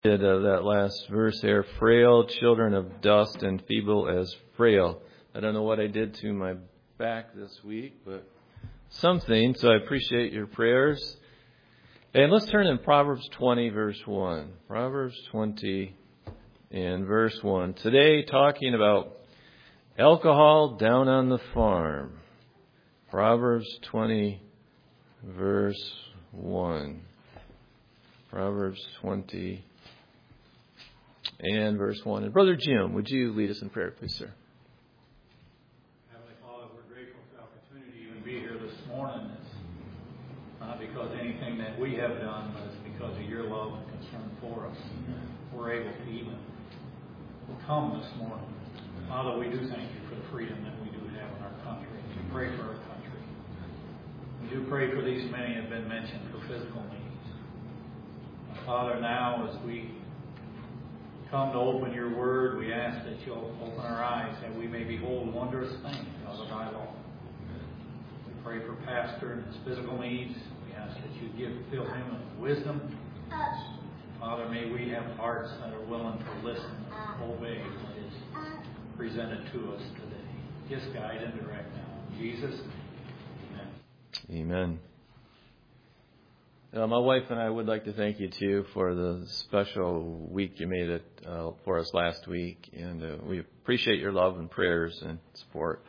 That last verse there, frail children of dust and feeble as frail. I don't know what I did to my back this week, but something, so I appreciate your prayers. And let's turn in Proverbs 20, verse 1. Proverbs 20 and verse 1. Today, talking about alcohol down on the farm. Proverbs 20, verse 1. Proverbs 20 and verse 1. And Brother Jim, would you lead us in prayer, please, sir? Heavenly Father, we're grateful for the opportunity to be here this morning. It's not because of anything that we have done, but it's because of your love and concern for us. We're able to even come this morning. Father, we do thank you for the freedom that we do have in our country. We pray for our country. We do pray for these many have been mentioned for physical needs. Father, now as we come to open your word, we ask that you'll open our eyes that we may behold wondrous things out of thy law. We pray for Pastor and his physical needs. We ask that you fill him with wisdom. Father, may we have hearts that are willing to listen and obey what is presented to us today. Just guide and direct now. In Jesus, amen. Amen. My wife and I would like to thank you, too, for the special week you made it for us last week. And we appreciate your love and prayers and support.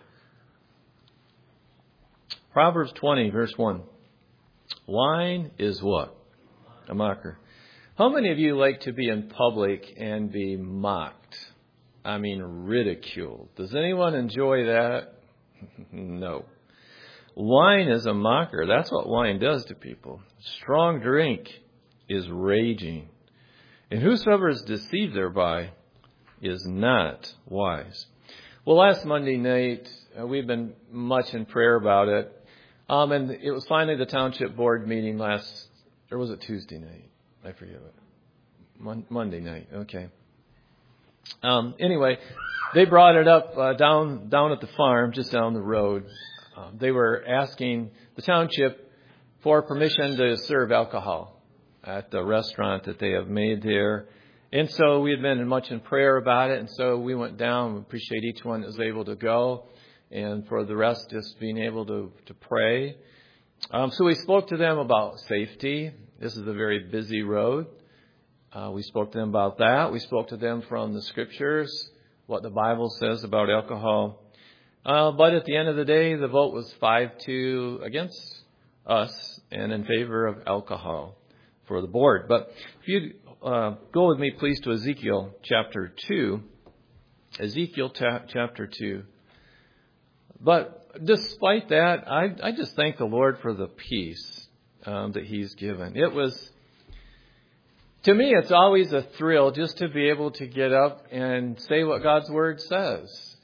Proverbs 20, verse 1. Wine is what? A mocker. How many of you like to be in public and be mocked? I mean, ridiculed. Does anyone enjoy that? No. Wine is a mocker. That's what wine does to people. Strong drink is raging. And whosoever is deceived thereby is not wise. Well, last Monday night, we've been much in prayer about it. And it was finally the township board meeting or was it Tuesday night? I forget it. Monday night. Okay. Anyway, they brought it up down at the farm, just down the road. They were asking the township for permission to serve alcohol at the restaurant that they have made there. And so we had been much in prayer about it. And so we went down. We appreciate each one that was able to go. And for the rest, just being able to pray. So we spoke to them about safety. This is a very busy road. We spoke to them about that. We spoke to them from the scriptures, what the Bible says about alcohol. But at the end of the day, the vote was 5-2 against us and in favor of alcohol for the board. But if you go with me, please, to Ezekiel chapter 2. Ezekiel chapter 2. But despite that, I just thank the Lord for the peace that He's given. It was, to me, it's always a thrill just to be able to get up and say what God's Word says.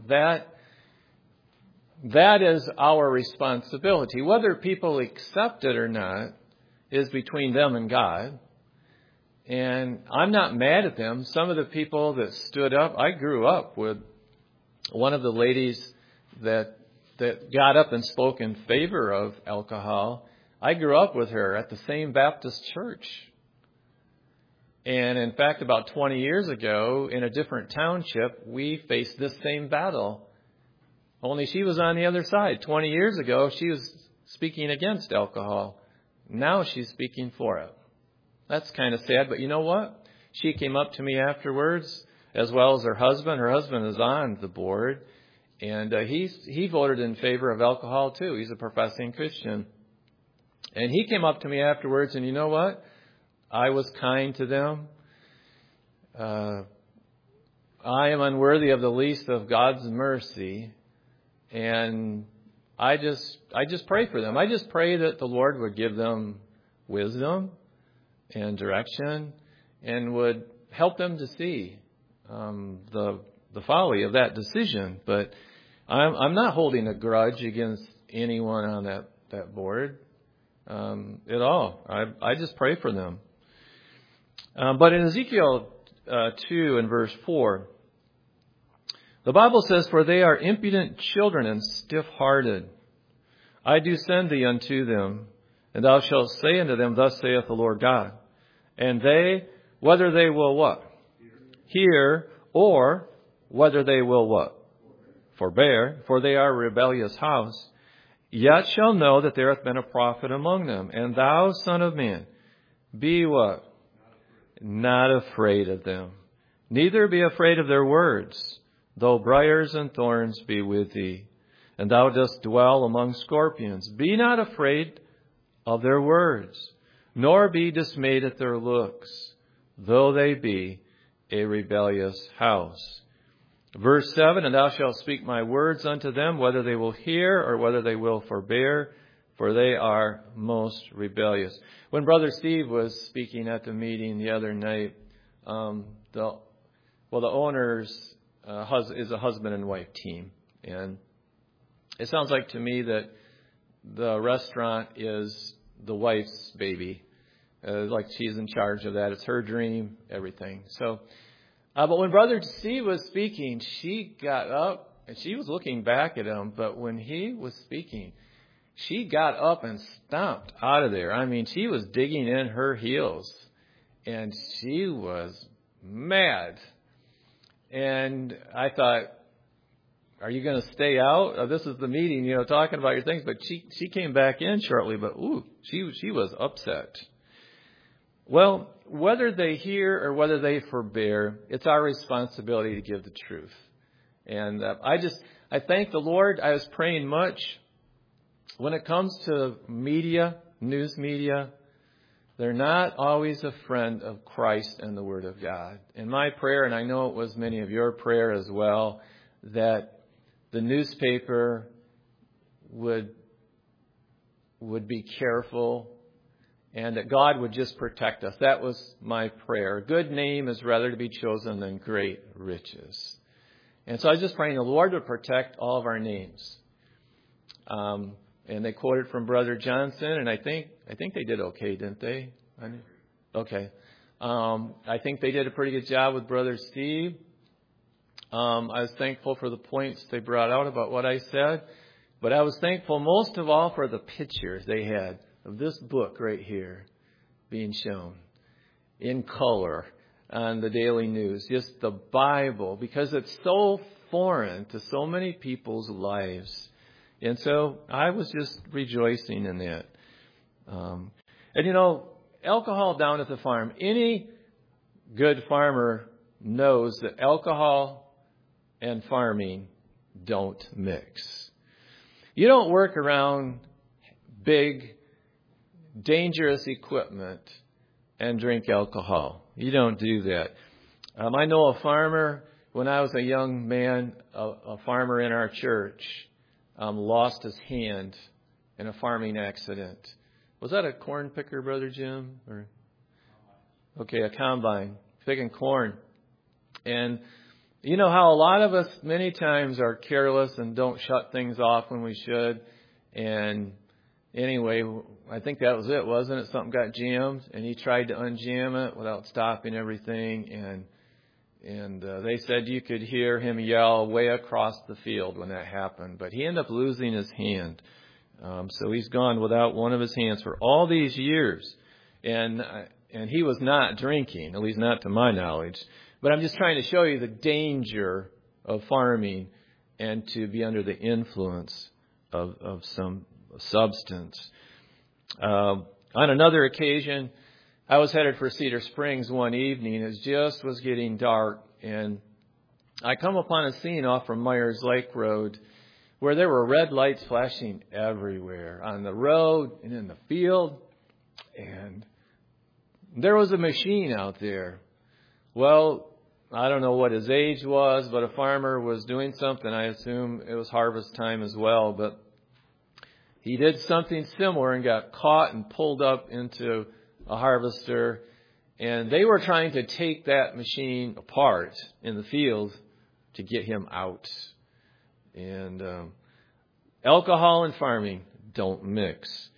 That is our responsibility. Whether people accept it or not is between them and God. And I'm not mad at them. Some of the people that stood up, I grew up with one of the ladies that got up and spoke in favor of alcohol. I grew up with her at the same Baptist church. And in fact, about 20 years ago, in a different township, we faced this same battle. Only she was on the other side. 20 years ago, she was speaking against alcohol. Now she's speaking for it. That's kind of sad, but you know what? She came up to me afterwards, as well as her husband. Her husband is on the board, and he voted in favor of alcohol too. He's a professing Christian. And he came up to me afterwards, and you know what? I was kind to them. I am unworthy of the least of God's mercy. And I just pray for them. I just pray that the Lord would give them wisdom and direction and would help them to see the folly of that decision. But I'm not holding a grudge against anyone on that board at all. I just pray for them. But in Ezekiel 2 and verse 4, the Bible says, "For they are impudent children and stiff-hearted. I do send thee unto them, and thou shalt say unto them, Thus saith the Lord God. And they whether they will what? Hear, or whether they will what? Forbear, for they are a rebellious house. Yet shall know that there hath been a prophet among them. And thou, son of man, be what? Not afraid of them. Neither be afraid of their words, though briars and thorns be with thee. And thou dost dwell among scorpions. Be not afraid of their words, nor be dismayed at their looks, though they be a rebellious house. Verse 7, and thou shalt speak my words unto them, whether they will hear or whether they will forbear, for they are most rebellious. When Brother Steve was speaking at the meeting the other night, the owners is a husband and wife team. And it sounds like to me that the restaurant is the wife's baby. Like she's in charge of that. It's her dream, everything. So, but when Brother Steve was speaking, she got up and she was looking back at him. But when he was speaking, she got up and stomped out of there. I mean, she was digging in her heels and she was mad. And I thought, are you going to stay out? This is the meeting, talking about your things. But she came back in shortly, but she was upset. Well, whether they hear or whether they forbear, it's our responsibility to give the truth. And I thank the Lord. I was praying much. When it comes to media, news media, they're not always a friend of Christ and the Word of God. And my prayer, and I know it was many of your prayer as well, that the newspaper would be careful and that God would just protect us. That was my prayer. A good name is rather to be chosen than great riches. And so I was just praying the Lord would protect all of our names. And they quoted from Brother Johnson, and I think they did okay, didn't they? Okay. I think they did a pretty good job with Brother Steve. I was thankful for the points they brought out about what I said. But I was thankful most of all for the pictures they had of this book right here being shown in color on the Daily News. Just the Bible, because it's so foreign to so many people's lives. And so I was just rejoicing in that. And alcohol down at the farm. Any good farmer knows that alcohol and farming don't mix. You don't work around big, dangerous equipment and drink alcohol. You don't do that. I know a farmer, when I was a young man, a farmer in our church, lost his hand in a farming accident. Was that a corn picker, Brother Jim? Okay, a combine, picking corn. And you know how a lot of us many times are careless and don't shut things off when we should. And anyway, I think that was it, wasn't it? Something got jammed, and he tried to unjam it without stopping everything. And they said you could hear him yell way across the field when that happened. But he ended up losing his hand. So he's gone without one of his hands for all these years. And he was not drinking, at least not to my knowledge. But I'm just trying to show you the danger of farming and to be under the influence of some substance. On another occasion, I was headed for Cedar Springs one evening. It just was getting dark, and I come upon a scene off from Myers Lake Road where there were red lights flashing everywhere on the road and in the field, and there was a machine out there. Well, I don't know what his age was, but a farmer was doing something. I assume it was harvest time as well, but he did something similar and got caught and pulled up into a harvester, and they were trying to take that machine apart in the field to get him out. And alcohol and farming don't mix.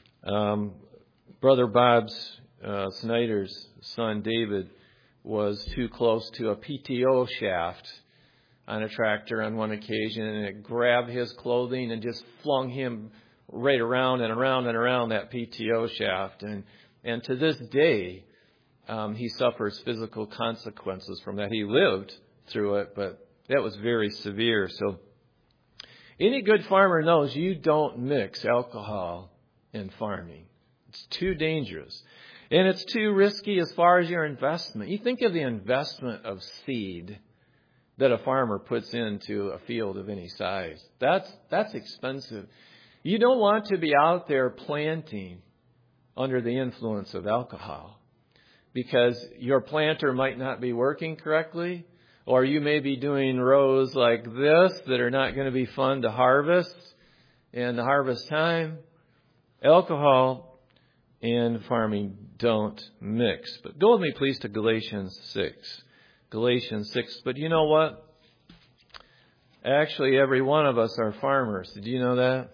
Brother Bob's Snyder's son David was too close to a PTO shaft on a tractor on one occasion, and it grabbed his clothing and just flung him right around and around and around that PTO shaft. And to this day, he suffers physical consequences from that. He lived through it, but that was very severe. So any good farmer knows you don't mix alcohol in farming. It's too dangerous. And it's too risky as far as your investment. You think of the investment of seed that a farmer puts into a field of any size. That's expensive. You don't want to be out there planting under the influence of alcohol, because your planter might not be working correctly, or you may be doing rows like this that are not going to be fun to harvest in the harvest time. Alcohol and farming don't mix. But go with me, please, to Galatians 6. Galatians 6. But you know what? Actually, every one of us are farmers. Did you know that?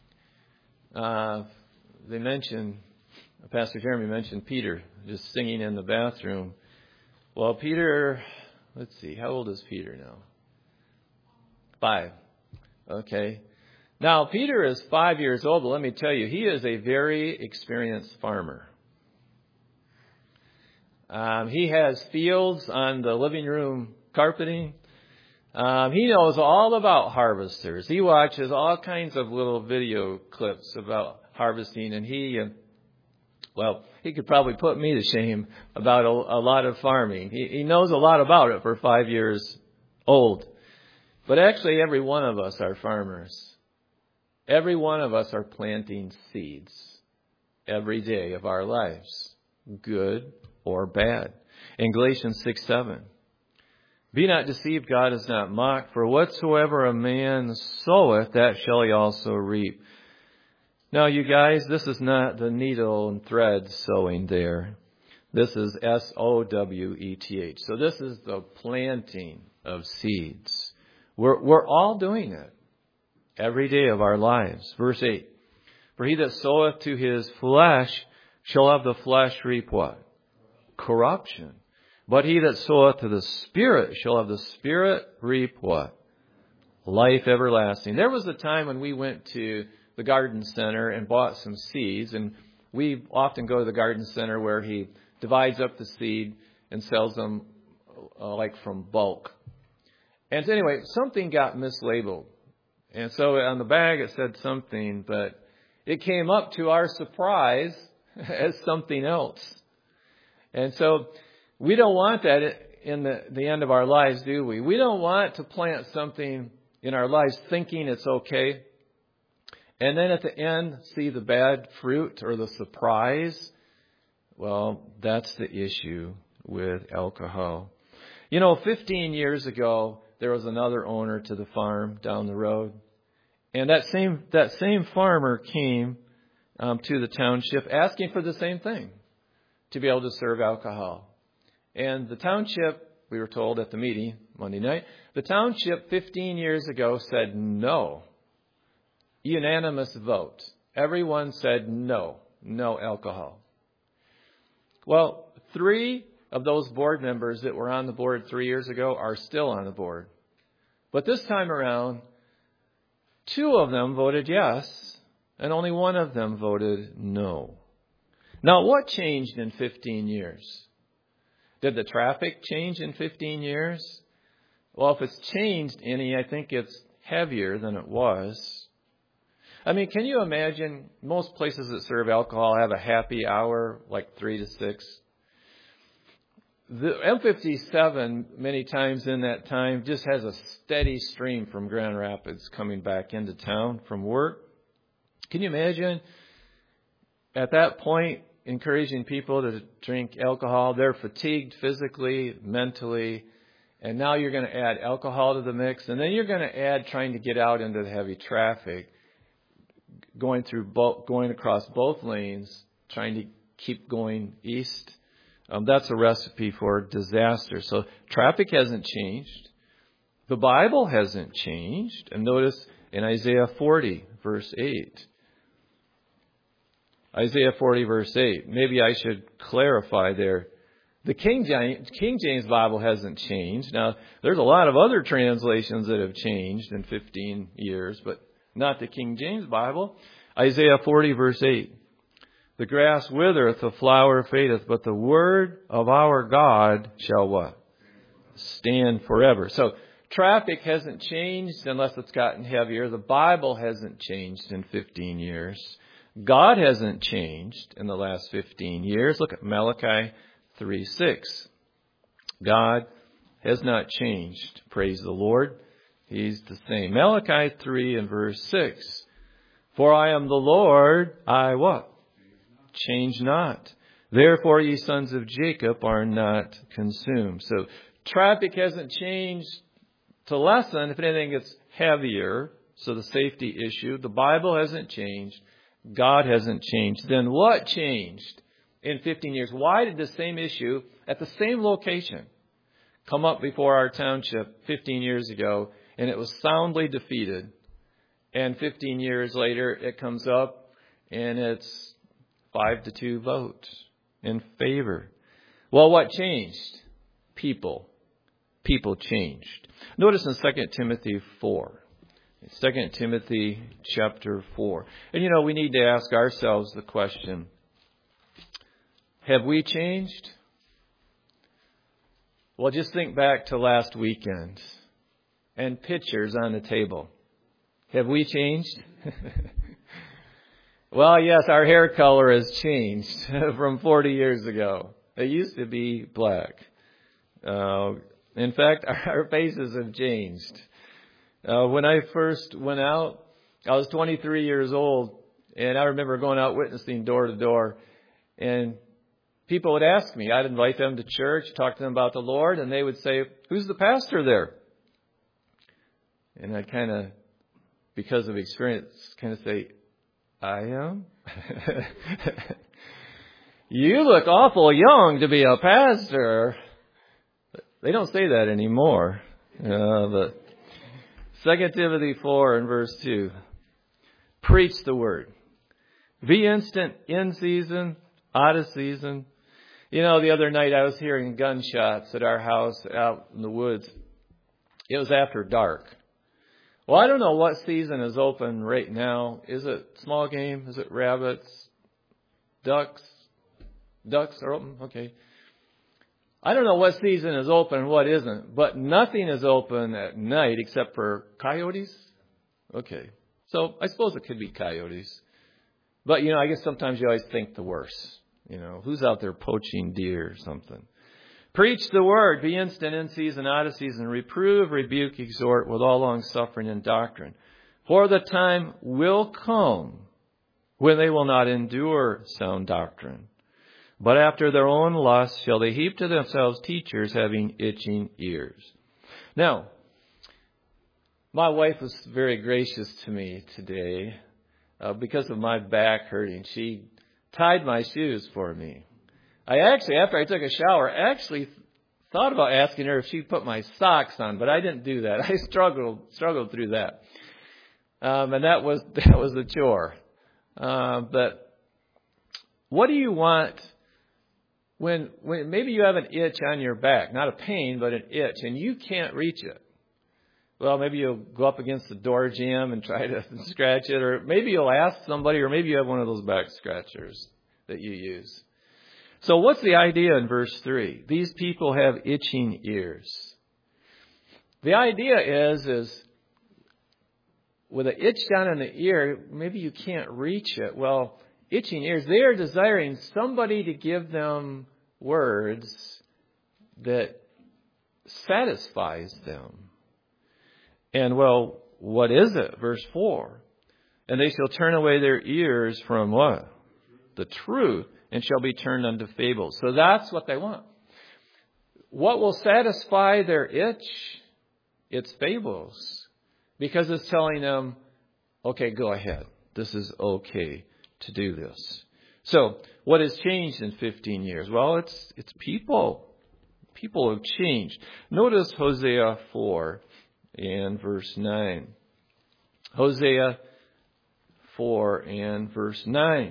Pastor Jeremy mentioned Peter just singing in the bathroom. Well, Peter, let's see, how old is Peter now? 5. Okay. Now, Peter is 5 years old, but let me tell you, he is a very experienced farmer. He has fields on the living room carpeting. He knows all about harvesters. He watches all kinds of little video clips about harvesting, and he could probably put me to shame about a lot of farming. He knows a lot about it for 5 years old. But actually, every one of us are farmers. Every one of us are planting seeds every day of our lives, good or bad. In Galatians 6:7, be not deceived, God is not mocked, for whatsoever a man soweth, that shall he also reap. Now, you guys, this is not the needle and thread sewing there. This is SOWETH. So this is the planting of seeds. We're all doing it every day of our lives. Verse 8. For he that soweth to his flesh shall of the flesh reap what? Corruption. But he that soweth to the Spirit shall of the Spirit reap what? Life everlasting. There was a time when we went to the garden center and bought some seeds, and we often go to the garden center where he divides up the seed and sells them like from bulk. And so anyway, something got mislabeled. And so on the bag it said something, but it came up to our surprise as something else. And so we don't want that in the end of our lives, do we? We don't want to plant something in our lives thinking it's okay, and then at the end see the bad fruit or the surprise. Well, that's the issue with alcohol. 15 years ago, there was another owner to the farm down the road. And that same farmer came to the township asking for the same thing, to be able to serve alcohol. And the township, we were told at the meeting Monday night, the township 15 years ago said no. Unanimous vote. Everyone said no alcohol. Well, 3 of those board members that were on the board 3 years ago are still on the board. But this time around, 2 of them voted yes, and only 1 of them voted no. Now, what changed in 15 years? Did the traffic change in 15 years? Well, if it's changed any, I think it's heavier than it was. I mean, can you imagine most places that serve alcohol have a happy hour, like 3 to 6? The M57, many times in that time, just has a steady stream from Grand Rapids coming back into town from work. Can you imagine at that point encouraging people to drink alcohol? They're fatigued physically, mentally, and now you're going to add alcohol to the mix, and then you're going to add trying to get out into the heavy traffic, going across both lanes, trying to keep going east. That's a recipe for disaster. So traffic hasn't changed. The Bible hasn't changed. And notice in Isaiah 40, verse 8. Isaiah 40, verse 8. Maybe I should clarify there. The King James Bible hasn't changed. Now, there's a lot of other translations that have changed in 15 years, but not the King James Bible. Isaiah 40, verse 8. The grass withereth, the flower fadeth, but the word of our God shall what? Stand forever. So traffic hasn't changed unless it's gotten heavier. The Bible hasn't changed in 15 years. God hasn't changed in the last 15 years. Look at Malachi 3:6. God has not changed. Praise the Lord. He's the same. Malachi 3 and verse 6. For I am the Lord, I what? Change not. Therefore ye sons of Jacob are not consumed. So traffic hasn't changed to lessen. If anything, it's heavier. So the safety issue. The Bible hasn't changed. God hasn't changed. Then what changed in 15 years? Why did the same issue at the same location come up before our township 15 years ago, and it was soundly defeated? And 15 years later, it comes up, and it's 5-2 vote in favor. Well, what changed? People. People changed. Notice in 2 Timothy 4. 2 Timothy chapter 4. And we need to ask ourselves the question, have we changed? Well, just think back to last weekend and pictures on the table. Have we changed? Well, yes, our hair color has changed from 40 years ago. It used to be black. In fact, our faces have changed. When I first went out, I was 23 years old, and I remember going out witnessing door to door, and people would ask me. I'd invite them to church, talk to them about the Lord, and they would say, "Who's the pastor there?" And I'd kind of, because of experience, kind of say, "I am." "You look awful young to be a pastor." They don't say that anymore. But 2 Timothy 4 and verse 2. Preach the word. Be instant, in season, out of season. The other night I was hearing gunshots at our house out in the woods. It was after dark. Well, I don't know what season is open right now. Is it small game? Is it rabbits? Ducks? Ducks are open? Okay. I don't know what season is open and what isn't, but nothing is open at night except for coyotes. Okay. So I suppose it could be coyotes. But, I guess sometimes you always think the worst. Who's out there poaching deer or something? Preach the word. Be instant, in season, out of season. Reprove, rebuke, exhort with all long suffering and doctrine. For the time will come when they will not endure sound doctrine. But after their own lust shall they heap to themselves teachers having itching ears. Now, my wife was very gracious to me today because of my back hurting. She tied my shoes for me. I actually, after I took a shower, thought about asking her if she'd put my socks on, but I didn't do that. I struggled through that. And that was a chore. But what do you want when maybe you have an itch on your back, not a pain, but an itch, and you can't reach it? Well, maybe you'll go up against the door jamb and try to scratch it, or maybe you'll ask somebody, or maybe you have one of those back scratchers that you use. So what's the idea in verse 3? These people have itching ears. The idea is with an itch down in the ear, maybe you can't reach it. Well, itching ears, they are desiring somebody to give them words that satisfies them. And well, what is it? Verse 4. And they shall turn away their ears from what? The truth, and shall be turned unto fables. So that's what they want. What will satisfy their itch? It's fables. Because it's telling them, okay, go ahead. This is okay to do this. So what has changed in 15 years? Well, it's people. People have changed. Notice Hosea 4 and verse 9. Hosea 4 and verse 9.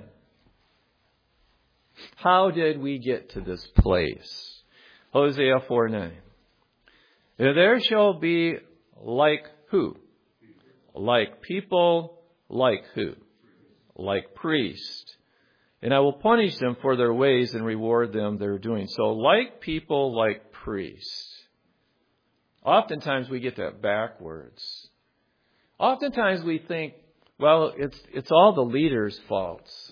How did we get to this place? Hosea 4:9. There shall be like who? Like people, like who? Like priest. And I will punish them for their ways and reward them their doing. So like people, like priests. Oftentimes we get that backwards. Oftentimes we think, well, it's all the leaders' faults.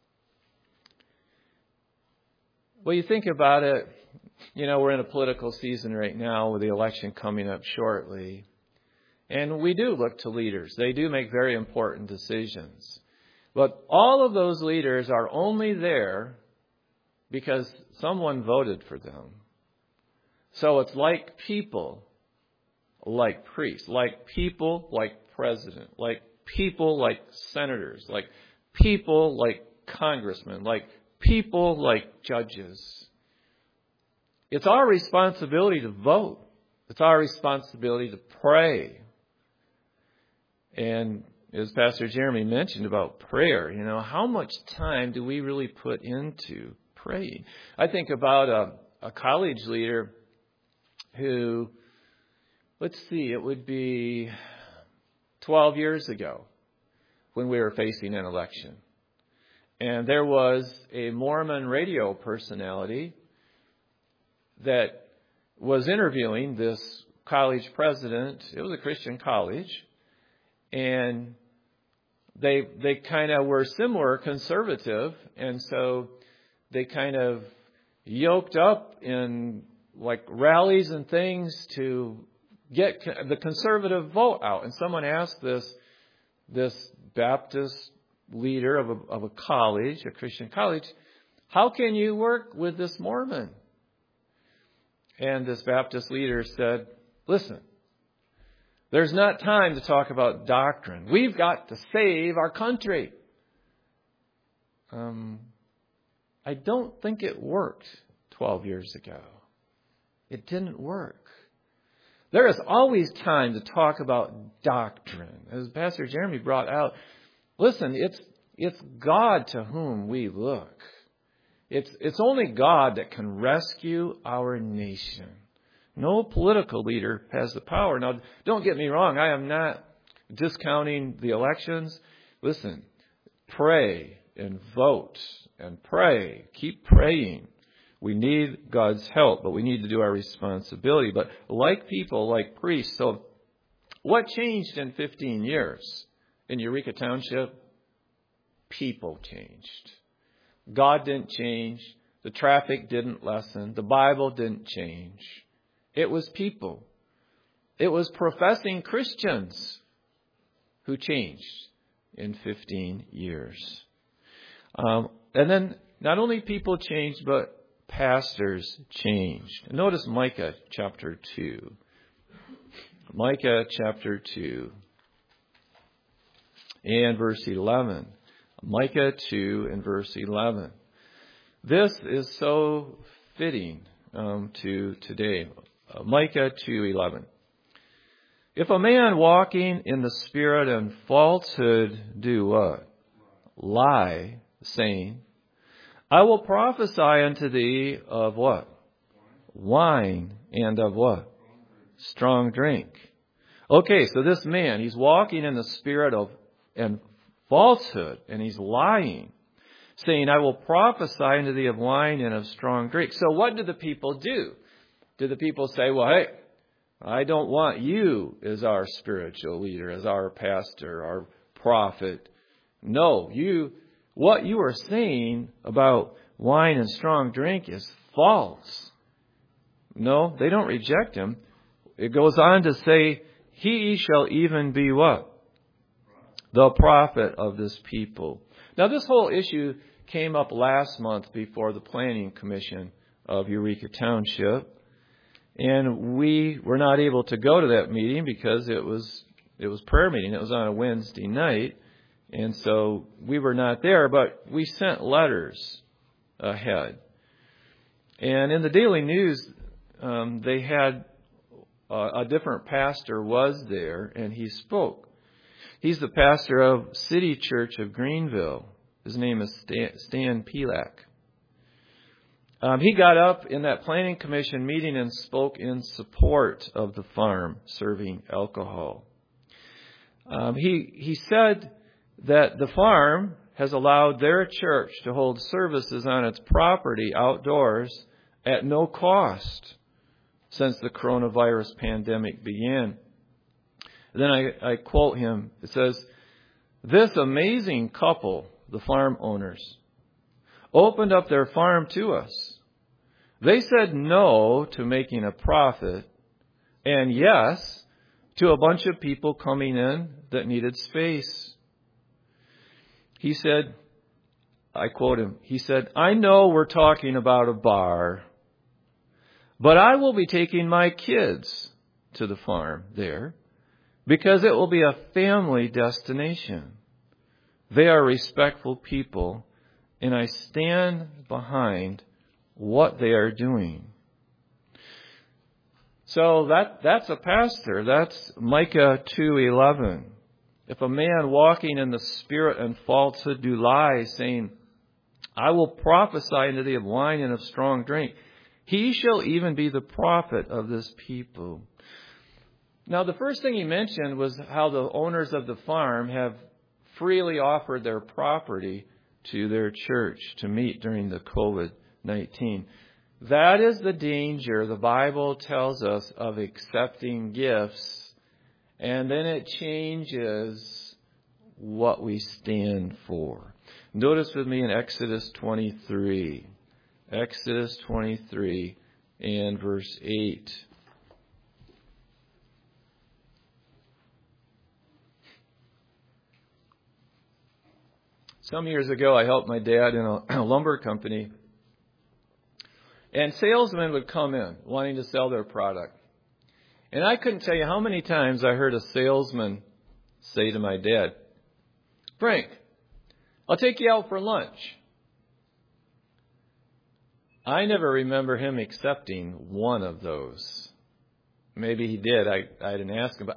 Well, you think about it, we're in a political season right now with the election coming up shortly. And we do look to leaders. They do make very important decisions. But all of those leaders are only there because someone voted for them. So it's like people, like priests, like people, like president, like people, like senators, like people, like congressmen, like people, like judges. It's our responsibility to vote. It's our responsibility to pray. And as Pastor Jeremy mentioned about prayer, how much time do we really put into praying? I think about a college leader who, it would be 12 years ago when we were facing an election. And there was a Mormon radio personality that was interviewing this college president. It was a Christian college. And they kind of were similar conservative. And so they kind of yoked up in like rallies and things to get the conservative vote out. And someone asked this Baptist leader of a college, a Christian college, how can you work with this Mormon? And this Baptist leader said, listen, there's not time to talk about doctrine. We've got to save our country. I don't think it worked 12 years ago. It didn't work. There is always time to talk about doctrine. As Pastor Jeremy brought out, listen, it's God to whom we look. It's only God that can rescue our nation. No political leader has the power. Now, don't get me wrong. I am not discounting the elections. Listen, pray and vote and pray. Keep praying. We need God's help, but we need to do our responsibility. But like people, like priests. So what changed in 15 years in Eureka Township? People changed. God didn't change. The traffic didn't lessen. The Bible didn't change. It was people. It was professing Christians who changed in 15 years. And then not only people changed, but pastors changed. Notice Micah chapter 2. Micah chapter 2 and verse 11. Micah 2 and verse 11. This is so fitting to today. Micah 2:11. If a man walking in the spirit and falsehood do what? Lie, saying, I will prophesy unto thee of what? Wine, and of what? Strong drink. Okay, so this man, he's walking in the spirit of and falsehood, and he's lying, saying, I will prophesy unto thee of wine and of strong drink. So what did the people do? Did the people say, well, hey, I don't want you as our spiritual leader, as our pastor, our prophet. No, what you are saying about wine and strong drink is false. No, they don't reject him. It goes on to say, he shall even be what? The prophet of this people. Now, this whole issue came up last month before the Planning Commission of Eureka Township. And we were not able to go to that meeting because it was prayer meeting. It was on a Wednesday night. And so we were not there, but we sent letters ahead. And in the Daily News, they had a different pastor was there, and he spoke. He's the pastor of City Church of Greenville. His name is Stan Pelak. He got up in that Planning Commission meeting and spoke in support of the farm serving alcohol. He said that the farm has allowed their church to hold services on its property outdoors at no cost since the coronavirus pandemic began. Then I quote him. It says, "This amazing couple, the farm owners, opened up their farm to us. They said no to making a profit and yes to a bunch of people coming in that needed space." He said, I quote him, he said, "I know we're talking about a bar, but I will be taking my kids to the farm there because it will be a family destination. They are respectful people, and I stand behind what they are doing." So that's a pastor. That's Micah 2:11. "If a man walking in the spirit and falsehood do lie, saying, I will prophesy into thee of wine and of strong drink, he shall even be the prophet of this people." Now, the first thing he mentioned was how the owners of the farm have freely offered their property to their church to meet during the COVID-19. That is the danger, the Bible tells us, of accepting gifts, and then it changes what we stand for. Notice with me in Exodus 23. Exodus 23 and verse 8. Some years ago, I helped my dad in a lumber company. And salesmen would come in wanting to sell their product. And I couldn't tell you how many times I heard a salesman say to my dad, "Frank, I'll take you out for lunch." I never remember him accepting one of those. Maybe he did. I didn't ask him. But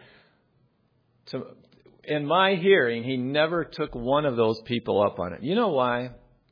in my hearing, he never took one of those people up on it. You know why?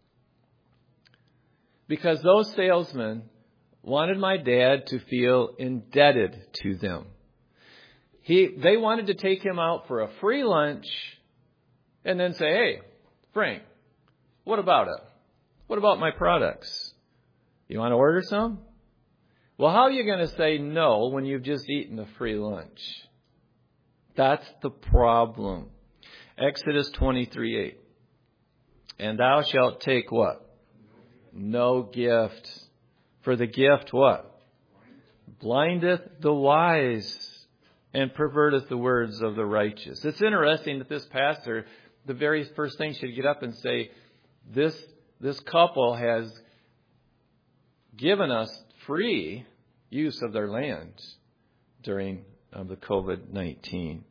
Because those salesmen wanted my dad to feel indebted to them. They wanted to take him out for a free lunch and then say, "Hey, Frank, what about it? What about my products? You want to order some?" Well, how are you going to say no when you've just eaten a free lunch? That's the problem. Exodus 23:8. "And thou shalt take" what? "No gift. For the gift" what? "Blindeth the wise and perverteth the words of the righteous." It's interesting that this pastor, the very first thing, should get up and say, this couple has given us free use of their land during the COVID-19.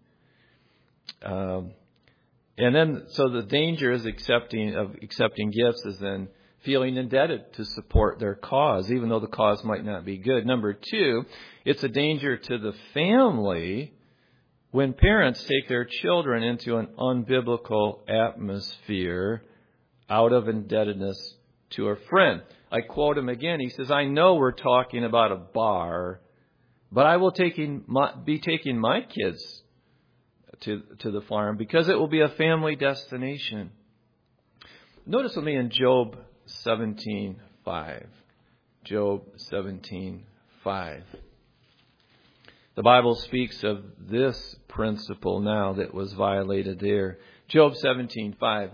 And then, so the danger is accepting gifts is then feeling indebted to support their cause, even though the cause might not be good. Number two, it's a danger to the family when parents take their children into an unbiblical atmosphere out of indebtedness to a friend. I quote him again. He says, "I know we're talking about a bar, but I will be taking my kids to the farm because it will be a family destination." Notice with me in Job 17:5. Job 17:5. The Bible speaks of this principle now that was violated there. Job 17:5.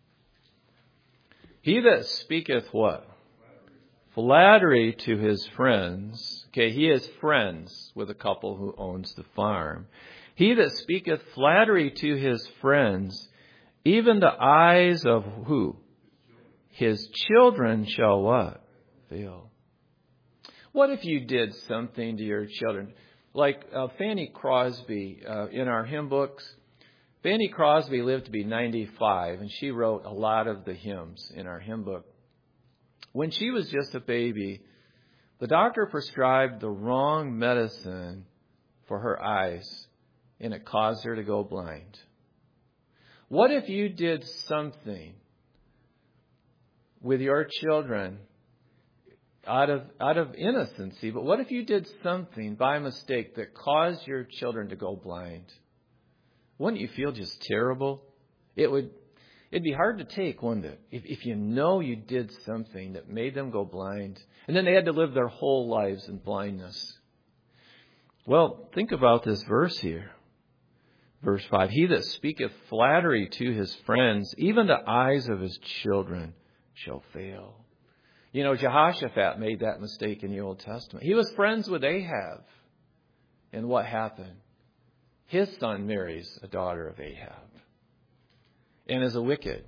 "He that speaketh" what? "Flattery to his friends." Okay, he is friends with a couple who owns the farm. "He that speaketh flattery to his friends, even the eyes of" who? "His children shall" what? "Fail." What if you did something to your children? Like Fanny Crosby in our hymn books. Fanny Crosby lived to be 95, and she wrote a lot of the hymns in our hymn book. When she was just a baby, the doctor prescribed the wrong medicine for her eyes, and it caused her to go blind. What if you did something with your children out of innocency, but what if you did something by mistake that caused your children to go blind? Wouldn't you feel just terrible? It It'd be hard to take, wouldn't it? If you know you did something that made them go blind, and then they had to live their whole lives in blindness. Well, think about this verse here. Verse 5, he that speaketh flattery to his friends, even the eyes of his children shall fail. You know, Jehoshaphat made that mistake in the Old Testament. He was friends with Ahab. And what happened? His son marries a daughter of Ahab and is a wicked.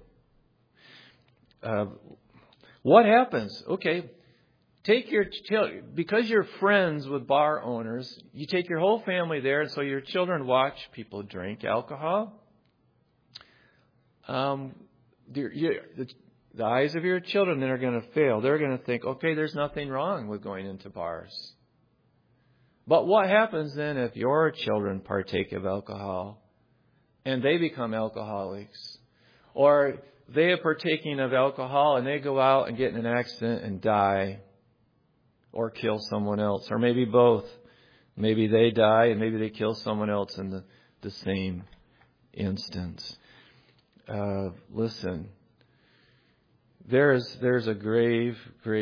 What happens? Okay, take your children, because you're friends with bar owners, you take your whole family there, and so your children watch people drink alcohol. The eyes of your children then are going to fail. They're going to think, okay, there's nothing wrong with going into bars. But what happens then if your children partake of alcohol and they become alcoholics? Or they are partaking of alcohol and they go out and get in an accident and die or kill someone else. Or maybe both. Maybe they die and maybe they kill someone else in the same instance. Listen. There's a grave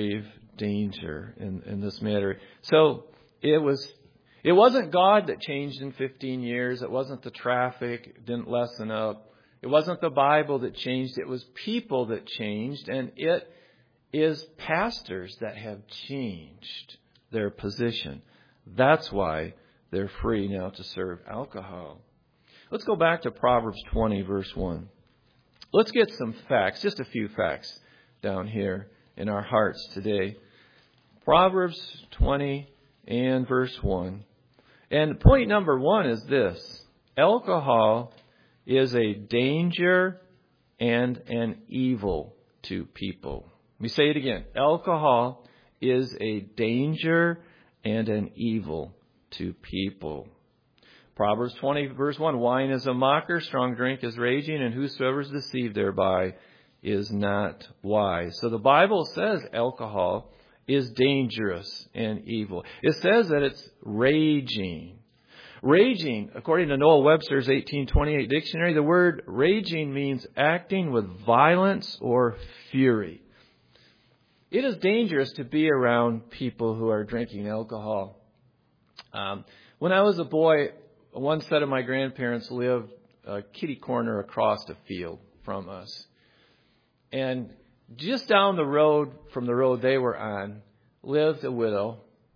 danger in this matter. So it wasn't God that changed in 15 years. It wasn't the traffic didn't lessen up. It wasn't the Bible that changed. It was people that changed, and it is pastors that have changed their position. That's why they're free now to serve alcohol. Let's go back to Proverbs 20, verse 1. Let's get some facts, just a few facts down here in our hearts today. Proverbs 20 and verse 1. And point number 1 is this. Alcohol is a danger and an evil to people. Let me say it again. Alcohol is a danger and an evil to people. Proverbs 20 verse 1. Wine is a mocker, strong drink is raging, and whosoever is deceived thereby is not wise. So the Bible says alcohol is dangerous and evil. It says that it's raging. Raging, according to Noah Webster's 1828 dictionary, the word raging means acting with violence or fury. It is dangerous to be around people who are drinking alcohol. When I was a boy, one set of my grandparents lived a kitty corner across the field from us. And just down the road from the road they were on lived a widow.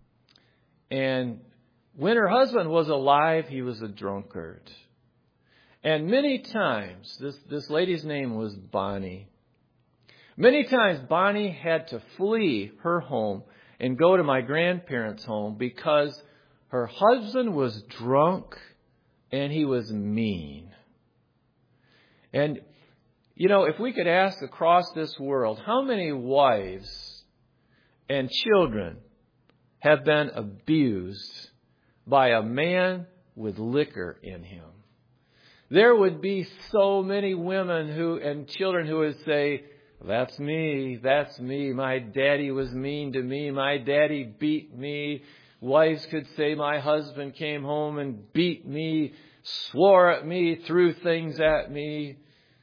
And when her husband was alive, he was a drunkard. And many times, this lady's name was Bonnie. Many times Bonnie had to flee her home and go to my grandparents' home because her husband was drunk and he was mean. And you know, if we could ask across this world, how many wives and children have been abused by a man with liquor in him? There would be so many women and children who would say, that's me, my daddy was mean to me, my daddy beat me. Wives could say, my husband came home and beat me, swore at me, threw things at me.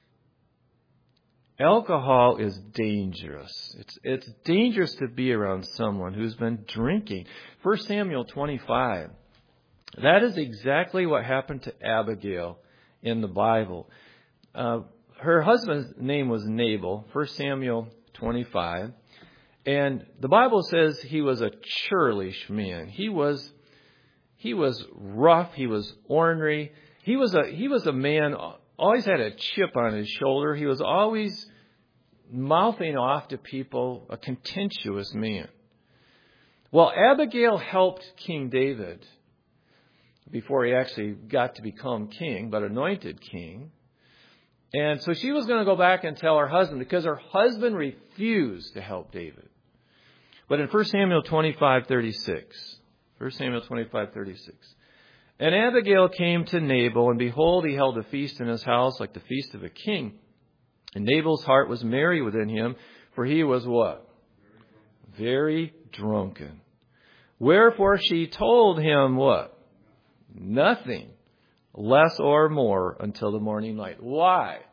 Alcohol is dangerous. It's dangerous to be around someone who's been drinking. 1 Samuel 25. That is exactly what happened to Abigail in the Bible. Her husband's name was Nabal, 1 Samuel 25. And the Bible says he was a churlish man. He was rough. He was ornery. He was a man, always had a chip on his shoulder. He was always mouthing off to people, a contentious man. Well, Abigail helped King David before he actually got to become king, but anointed king. And so she was going to go back and tell her husband because her husband refused to help David. But in 1 Samuel 25:36, 1 Samuel 25:36, and Abigail came to Nabal, and behold, he held a feast in his house like the feast of a king. And Nabal's heart was merry within him, for he was what? Very drunken. Wherefore she told him what? Nothing, less or more, until the morning light. Why?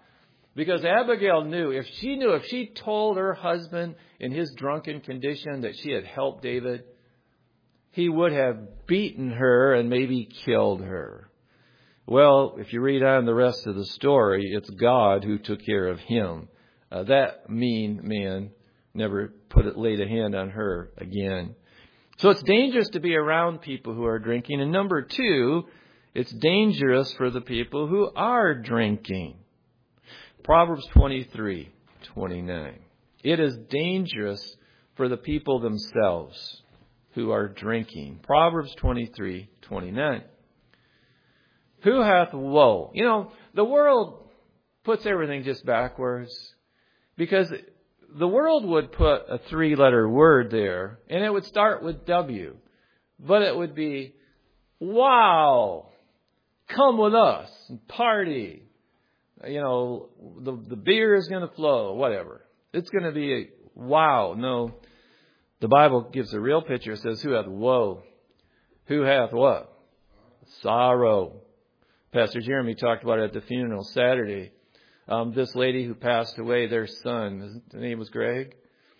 Because Abigail knew if she told her husband in his drunken condition that she had helped David, he would have beaten her and maybe killed her. Well, if you read on the rest of the story, it's God who took care of him. That mean man never laid a hand on her again. So it's dangerous to be around people who are drinking. And number two, it's dangerous for the people who are drinking. Proverbs 23:29. It is dangerous for the people themselves who are drinking. Proverbs 23:29. Who hath woe? You know, the world puts everything just backwards, because the world would put a 3-letter word there, and it would start with W. But it would be, wow, come with us and party. You know, the beer is going to flow, whatever. It's going to be a wow. No, the Bible gives a real picture. It says, who hath woe? Who hath what? Sorrow. Pastor Jeremy talked about it at the funeral Saturday. This lady who passed away, their son, his name was Greg.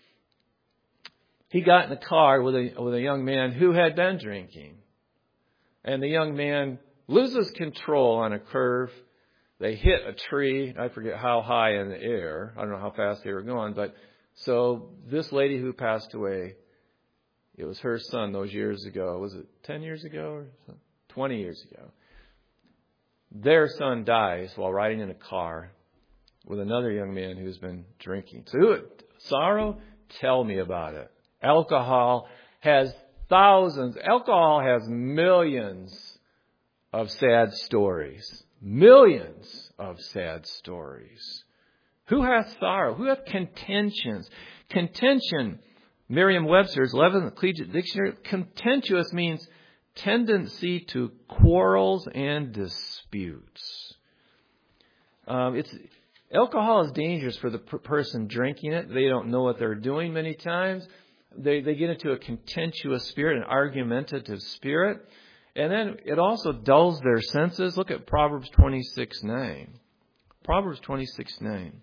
He got in the car with a young man who had been drinking. And the young man loses control on a curve. They hit a tree. I forget how high in the air. I don't know how fast they were going. But so this lady who passed away, it was her son those years ago. Was it 10 years ago or 20 years ago? Their son dies while riding in a car with another young man who's been drinking. So sorrow? Tell me about it. Alcohol has thousands. Alcohol has millions of sad stories. Millions of sad stories. Who hath sorrow? Who hath contentions? Contention, Merriam-Webster's 11th Collegiate Dictionary, contentious means tendency to quarrels and disputes. Alcohol is dangerous for the person drinking it. They don't know what they're doing many times. They get into a contentious spirit, an argumentative spirit. And then it also dulls their senses. Look at Proverbs 26:9. Proverbs 26:9.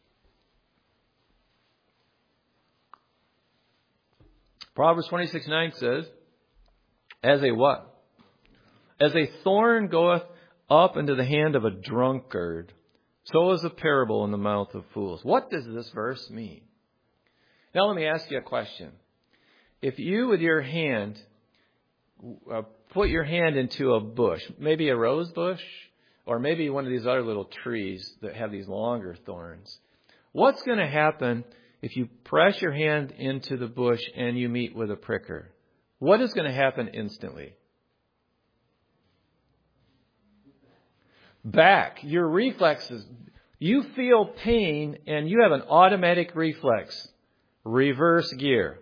Proverbs 26:9 says, as a what? As a thorn goeth up into the hand of a drunkard, so is a parable in the mouth of fools. What does this verse mean? Now let me ask you a question. If you with your hand, put your hand into a bush, maybe a rose bush, or maybe one of these other little trees that have these longer thorns, what's going to happen if you press your hand into the bush and you meet with a pricker? What is going to happen instantly? Back. Your reflexes. You feel pain and you have an automatic reflex. Reverse gear.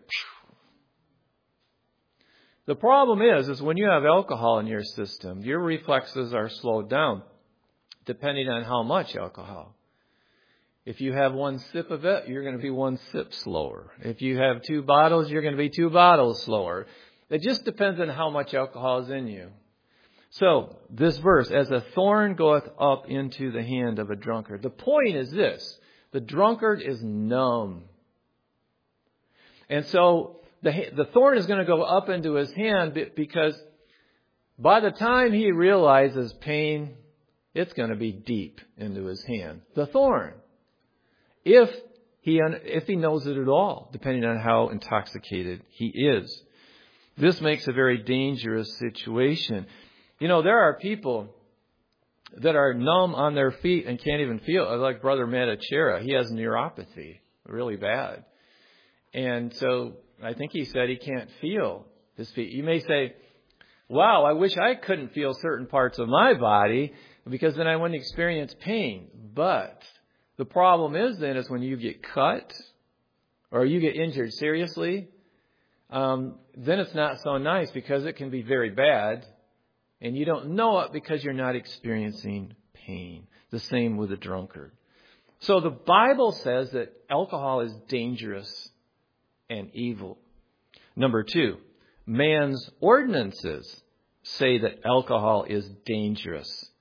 The problem is when you have alcohol in your system, your reflexes are slowed down depending on how much alcohol. If you have one sip of it, you're going to be one sip slower. If you have 2 bottles, you're going to be 2 bottles slower. It just depends on how much alcohol is in you. So, this verse, as a thorn goeth up into the hand of a drunkard. The point is this. The drunkard is numb. And so, the thorn is going to go up into his hand because by the time he realizes pain, it's going to be deep into his hand. The thorn. If he knows it at all, depending on how intoxicated he is. This makes a very dangerous situation. You know, there are people that are numb on their feet and can't even feel, like Brother Matachera. He has neuropathy, really bad. And so I think he said he can't feel his feet. You may say, wow, I wish I couldn't feel certain parts of my body because then I wouldn't experience pain. But the problem is when you get cut or you get injured seriously, then it's not so nice because it can be very bad. And you don't know it because you're not experiencing pain. The same with a drunkard. So the Bible says that alcohol is dangerous and evil. Number 2, man's ordinances say that alcohol is dangerous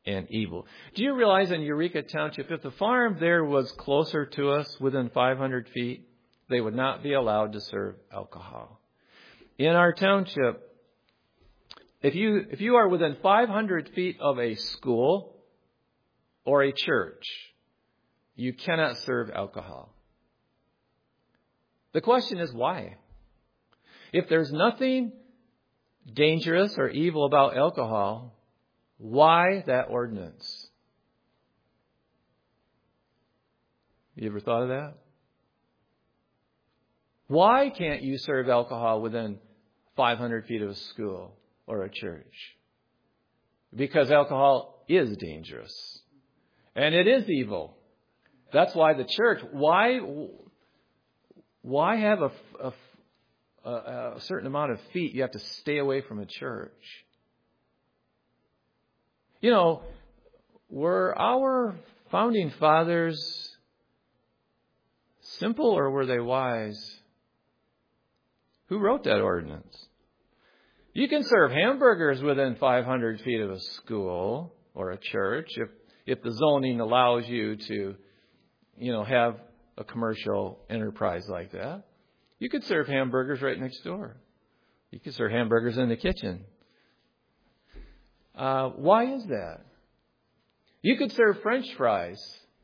and evil. Do you realize in Eureka Township, if the farm there was closer to us, within 500 feet, they would not be allowed to serve alcohol. In our township, if you are within 500 feet of a school or a church, you cannot serve alcohol. The question is why? If there's nothing dangerous or evil about alcohol, why that ordinance? You ever thought of that? Why can't you serve alcohol within 500 feet of a school or a church? Because alcohol is dangerous. And it is evil. That's why the church, why have a certain amount of feet? You have to stay away from a church. You know, were our founding fathers simple or were they wise? Who wrote that ordinance? You can serve hamburgers within 500 feet of a school or a church if the zoning allows you to, have a commercial enterprise like that. You could serve hamburgers right next door. You could serve hamburgers in the kitchen. Why is that? You could serve French fries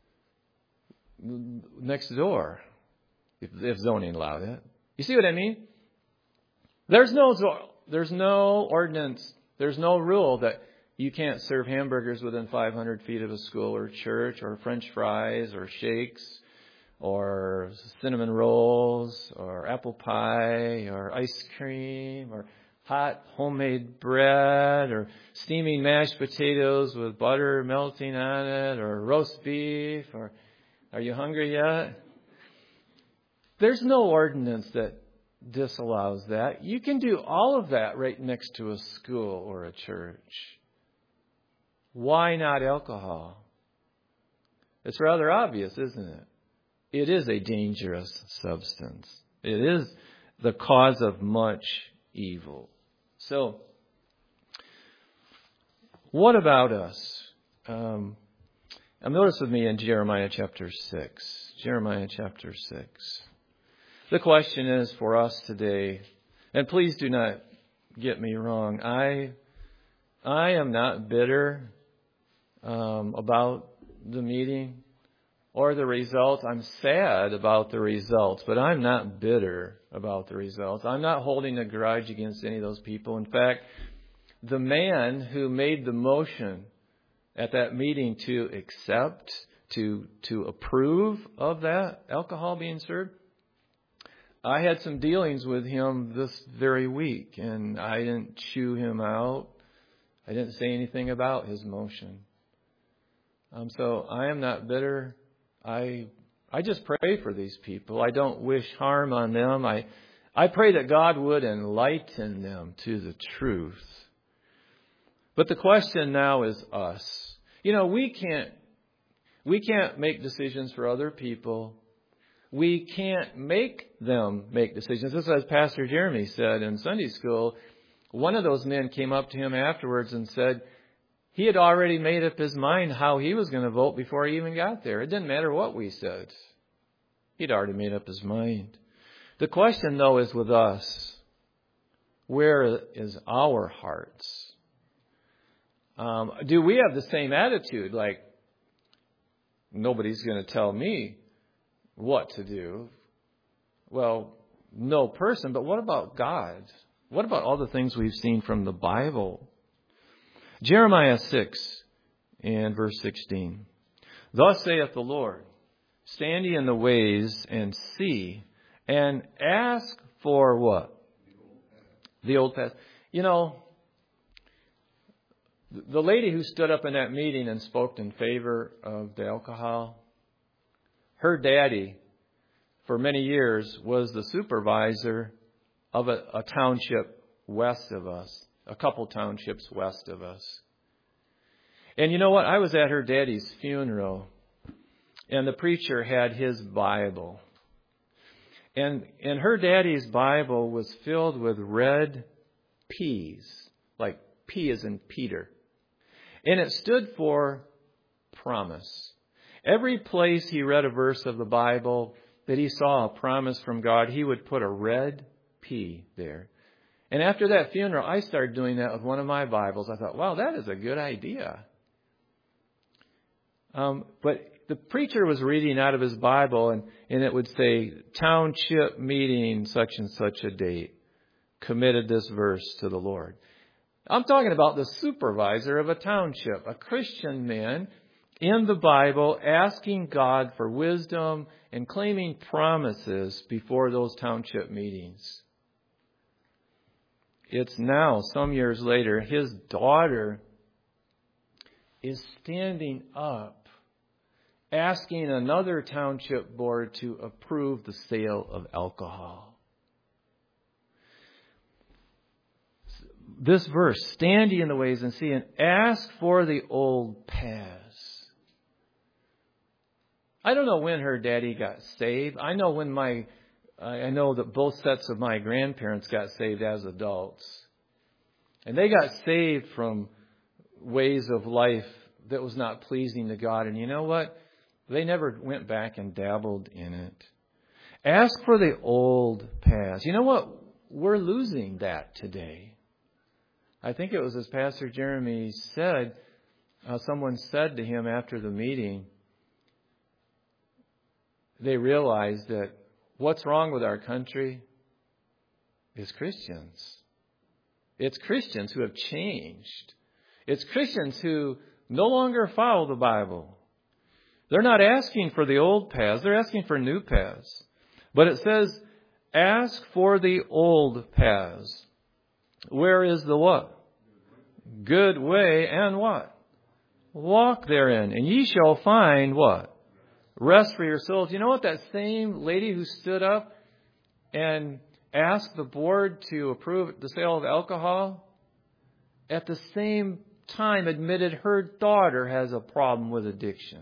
next door if zoning allowed it. You see what I mean? There's no ordinance. There's no rule that you can't serve hamburgers within 500 feet of a school or church, or French fries or shakes or cinnamon rolls or apple pie or ice cream or hot homemade bread or steaming mashed potatoes with butter melting on it or roast beef. Or are you hungry yet? There's no ordinance that disallows that. You can do all of that right next to a school or a church. Why not alcohol? It's rather obvious, isn't it? It is a dangerous substance. It is the cause of much evil. So, what about us? Notice with me in Jeremiah chapter 6. Jeremiah chapter 6. The question is for us today, and please do not get me wrong, I am not bitter about the meeting or the results. I'm sad about the results, but I'm not bitter about the results. I'm not holding a grudge against any of those people. In fact, the man who made the motion at that meeting to accept, to approve of that alcohol being served, I had some dealings with him this very week, and I didn't chew him out. I didn't say anything about his motion. So I am not bitter. I just pray for these people. I don't wish harm on them. I pray that God would enlighten them to the truth. But the question now is us. We can't make decisions for other people. We can't make them make decisions. This is as Pastor Jeremy said in Sunday school. One of those men came up to him afterwards and said he had already made up his mind how he was going to vote before he even got there. It didn't matter what we said. He'd already made up his mind. The question, though, is with us. Where is our hearts? Do we have the same attitude? Like, nobody's going to tell me what to do. Well, no person, but what about God? What about all the things we've seen from the Bible? Jeremiah 6 and verse 16. Thus saith the Lord, stand ye in the ways and see, and ask for what? The old path. The lady who stood up in that meeting and spoke in favor of the alcohol, her daddy, for many years, was the supervisor of a township west of us, a couple townships west of us. And you know what? I was at her daddy's funeral, and the preacher had his Bible. And her daddy's Bible was filled with red peas, like P as in Peter. And it stood for promise. Every place he read a verse of the Bible that he saw a promise from God, he would put a red P there. And after that funeral, I started doing that with one of my Bibles. I thought, wow, that is a good idea. But the preacher was reading out of his Bible, and it would say, township meeting, such and such a date, committed this verse to the Lord. I'm talking about the supervisor of a township, a Christian man in the Bible asking God for wisdom and claiming promises before those township meetings. It's now, some years later, his daughter is standing up asking another township board to approve the sale of alcohol. This verse, stand ye in the ways and see, and ask for the old paths. I don't know when her daddy got saved. I know that both sets of my grandparents got saved as adults. And they got saved from ways of life that was not pleasing to God. And you know what? They never went back and dabbled in it. Ask for the old paths. You know what? We're losing that today. I think it was as Pastor Jeremy said, someone said to him after the meeting, they realized that what's wrong with our country is Christians. It's Christians who have changed. It's Christians who no longer follow the Bible. They're not asking for the old paths. They're asking for new paths. But it says, ask for the old paths. Where is the what? Good way and what? Walk therein. And ye shall find what? Rest for your souls. You know what? That same lady who stood up and asked the board to approve the sale of alcohol, at the same time admitted her daughter has a problem with addictions.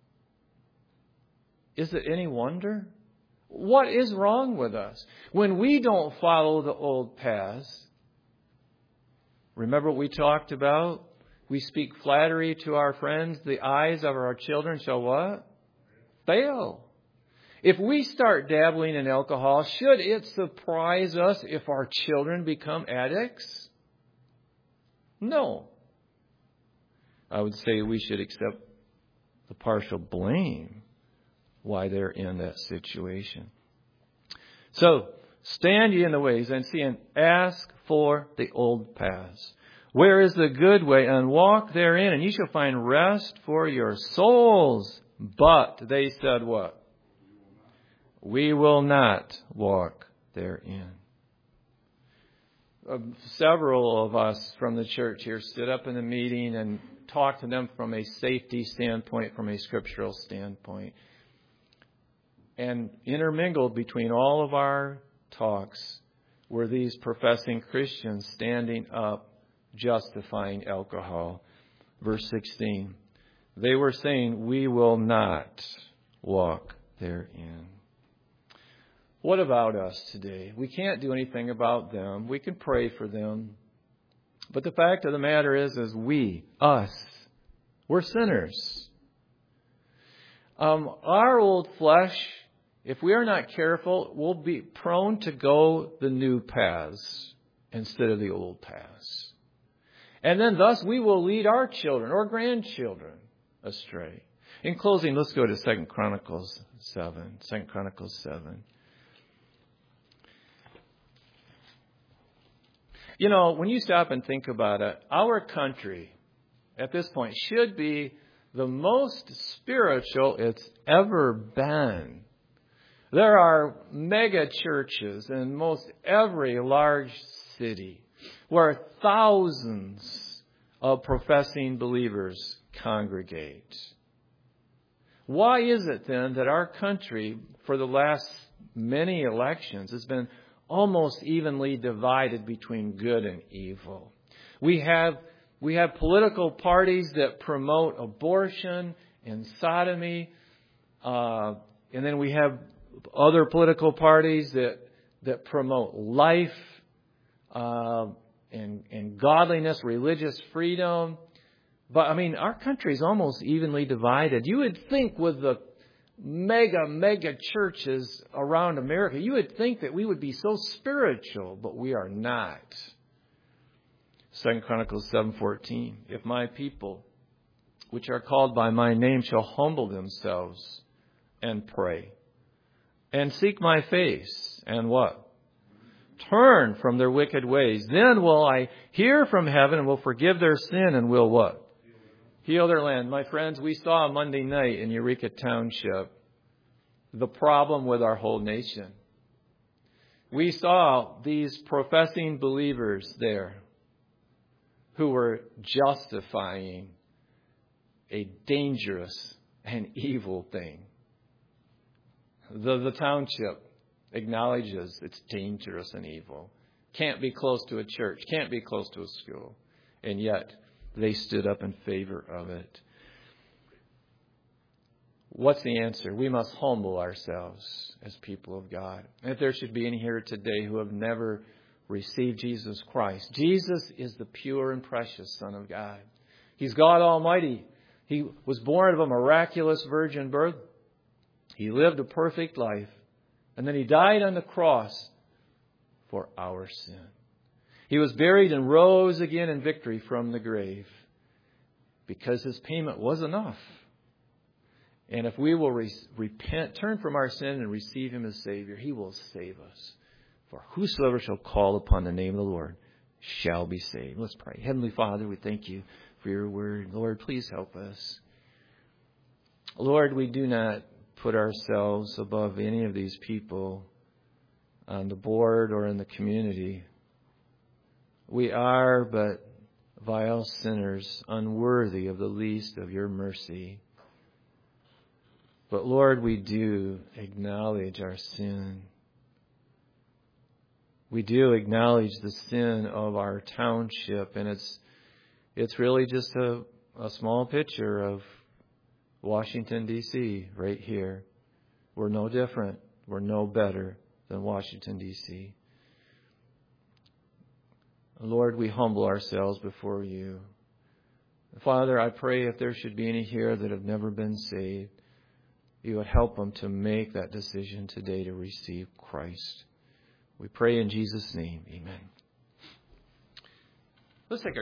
Is it any wonder? What is wrong with us? When we don't follow the old paths, remember what we talked about? We speak flattery to our friends. The eyes of our children shall what? Fail. If we start dabbling in alcohol, should it surprise us if our children become addicts? No. I would say we should accept the partial blame why they're in that situation. So, stand ye in the ways and see, and ask for the old paths. Where is the good way? And walk therein, and ye shall find rest for your souls. But they said what? We will not walk therein. Several of us from the church here stood up in the meeting and talked to them from a safety standpoint, from a scriptural standpoint. And intermingled between all of our talks were these professing Christians standing up, justifying alcohol. Verse 16. They were saying, we will not walk therein. What about us today? We can't do anything about them. We can pray for them. But the fact of the matter is we're sinners. Our old flesh, if we are not careful, will be prone to go the new paths instead of the old paths. And then thus we will lead our children or grandchildren astray. In closing, let's go to 2 Chronicles 7. 2 Chronicles 7. You know, when you stop and think about it, our country at this point should be the most spiritual it's ever been. There are mega churches in most every large city where thousands of professing believers congregate. Why is it then that our country, for the last many elections, has been almost evenly divided between good and evil? We have political parties that promote abortion and sodomy, and then we have other political parties that promote life and godliness, religious freedom. But, our country is almost evenly divided. You would think with the mega churches around America, you would think that we would be so spiritual, but we are not. 2 Chronicles 7:14, if my people, which are called by my name, shall humble themselves and pray and seek my face and what? Turn from their wicked ways. Then will I hear from heaven and will forgive their sin and will what? Heal their land. My friends, we saw Monday night in Eureka Township the problem with our whole nation. We saw these professing believers there who were justifying a dangerous and evil thing. The township acknowledges it's dangerous and evil. Can't be close to a church. Can't be close to a school. And yet, they stood up in favor of it. What's the answer? We must humble ourselves as people of God. And if there should be any here today who have never received Jesus Christ, Jesus is the pure and precious Son of God. He's God Almighty. He was born of a miraculous virgin birth. He lived a perfect life. And then He died on the cross for our sin. He was buried and rose again in victory from the grave because His payment was enough. And if we will repent, turn from our sin and receive Him as Savior, He will save us. For whosoever shall call upon the name of the Lord shall be saved. Let's pray. Heavenly Father, we thank You for Your word. Lord, please help us. Lord, we do not put ourselves above any of these people on the board or in the community. We are but vile sinners, unworthy of the least of Your mercy. But Lord, we do acknowledge our sin. We do acknowledge the sin of our township, and it's really just a small picture of Washington, D.C. right here. We're no different. We're no better than Washington, D.C. Lord, we humble ourselves before You. Father, I pray if there should be any here that have never been saved, You would help them to make that decision today to receive Christ. We pray in Jesus' name. Amen. Let's take our